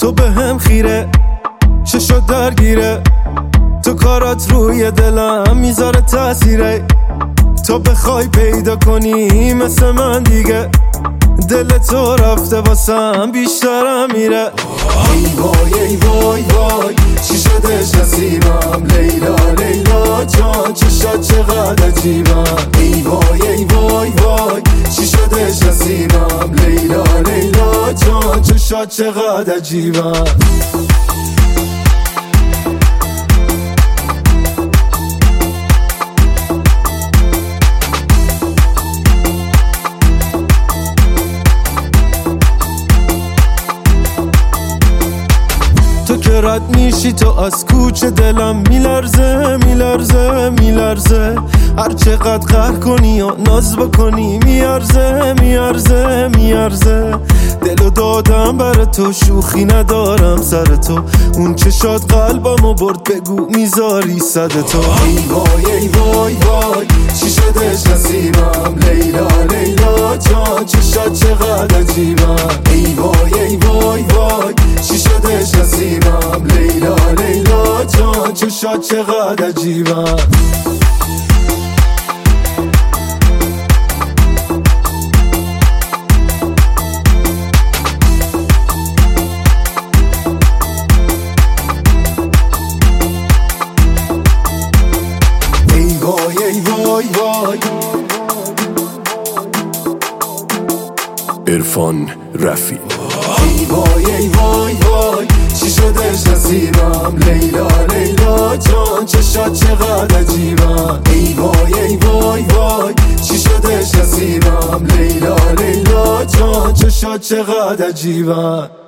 تو به هم خیره، چشات درگیره، تو کارات روی دلم میذاره تاثیره. تو بخوای پیدا کنی مثل من دیگه، دل تو رفته واسم بیشترم میره. ای وای ای وای وای چی شدش نصیبم، لیلا لیلا جان چشات چقدر عجیبم. ای وای ای وای وای چی شدش نصیبم، لیلا لیلا جان چشات چقدر عجیبم. تو که رد میشی تو از کوچه دلم میلرزه میلرزه میلرزه. هر چقدر قهر کنی یا ناز بکنی میارزه میارزه میارزه. دلو دادم بر تو شوخی ندارم سر تو، اون چشات قلبمو برد بگو میذاری صد تو. ای وای ای وای وای چی شدش نصیبم، لیلا لیلا جان چشات چقدر عجیبم. ای وای ای وای وای چی شدش نصیبم، لیلا لیلا جان چشات چقدر عجیبم. ای وای ای وای وای. عرفان رفیع. ای وای ای وای وای چی شدش نصیبم، لیلا لیلا جان چشات چقدر عجیبم. ای وای ای وای وای چی شدش نصیبم، لیلا لیلا جان چشات چقدر عجیبم.